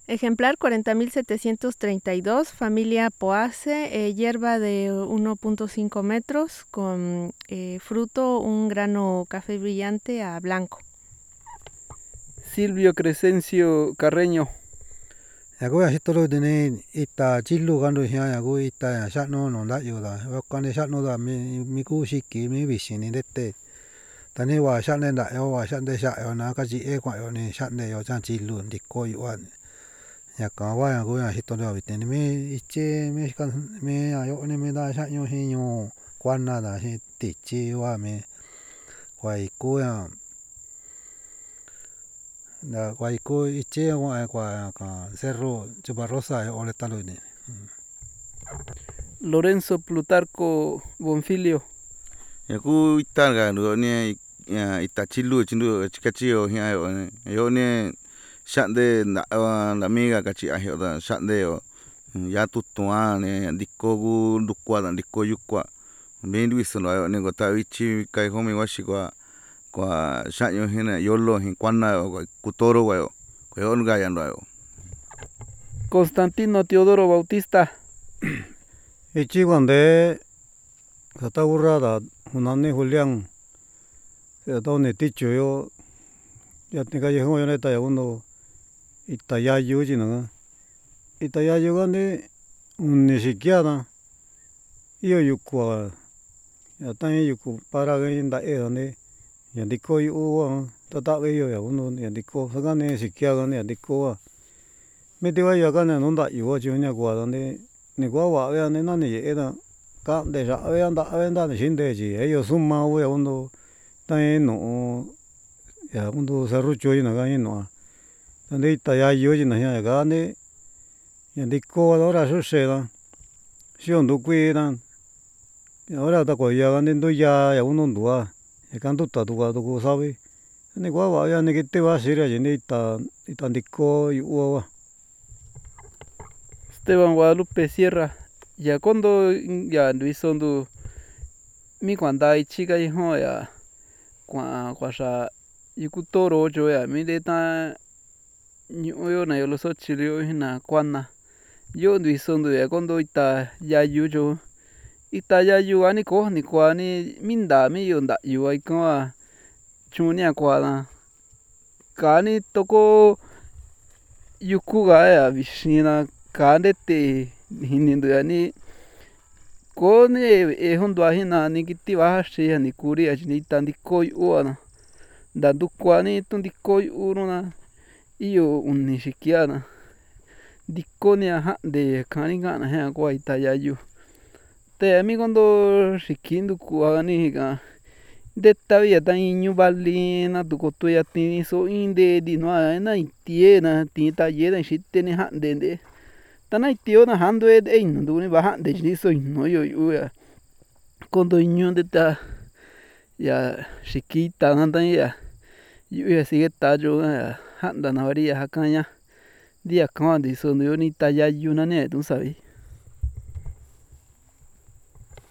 Ejemplar 40.732, familia Poace, hierba de 1.5 metros, con fruto un grano café brillante a blanco. Silvio Crescencio Carreño. Yago ya hitoro de ne ita chilu gando hia yago ita ya sha no no da yo da wa kane sha no da mi ku shiki mi bishini dette tani wa sha ne da yo wa sha de sha yo na ka ji e kwa yo ne sha ne yo chan chilu ndi ko yo wa ya ka wa yago ya hitoro bi ne me iche me kan me ayo ne me da sha yo hi yo kwa na da hi ti chi wa me wa ko ya da guayco iche kwa cerro Chubarrosa ole talune. Lorenzo Plutarco Bonfilio. Yaku itarga do ne itachilu chindu chikachio hia yo ne shande na amiga kachi ahio da shande yo ya tutua ne dikogu dukwa da dikoyukwa me luiso no ne gota ichi kai homi washikwa kwa shanyo hina yolo hin kwana kutoro wa yo nga ya ndo. Constantino Teodoro Bautista. Ichi guande kata urrada unane Julián se done ticho yo ya te calle yo neta ya uno itayayu jina itayayu gane ni siquiera iyo yukwa ya tan yuku para nda e dane ya ndiko yu tata yo ya uno ya ndiko sagane siquiera gane ya ndiko me te vaya gane no nda yu yo nya gua dane ni gua wa ya ne nani era ka de ya anda de shinde ji ellos suma ya uno tan no ya uno serrucho y na gane no dane itayayu jina ya gane ya ndiko ahora suceda xion du kuira ahora ta ko ya gane ndo ya uno ndua ya kandu ta du sabe ne gua wa ya ne que te va a ser ya ne ita ndiko yu wa Esteban Guadalupe Sierra. Ya kondo ya nduisondu mi kwanda ichiga iho ya kwa sha yukutoro jo ya mi de ta yo na yo lo so chilio hina kwana yo nduisondu ya kondo ita ya yujo ita ya yu ani ko ni kwa ni minda mi yo nda yu ai kwa chunia kwa da kani toko yuku ga ya bishina kande te hinindo ya ni ko ne e hondo hina ni kiti ba shi ni kuri ya ni tandiko yu ana ndandu kwa ni tundiko yu na iyo uni shikiana diko ni de kani gana ha kwa ita ya yu te mi kondo shikindu kwa ni ga de tavia ta iñu vali na tu ko tu ya ti so inde di no na itie na ti ta ye na shite ni hande de ta na itio na hando e ndu ni ba hande ni so no yo yu ya kondo iñu de ta ya shikita na ta ya yu ya sigue ta yo ya handa na varia hakaña dia kan di so no ni ta ya yu na ne tu sabe.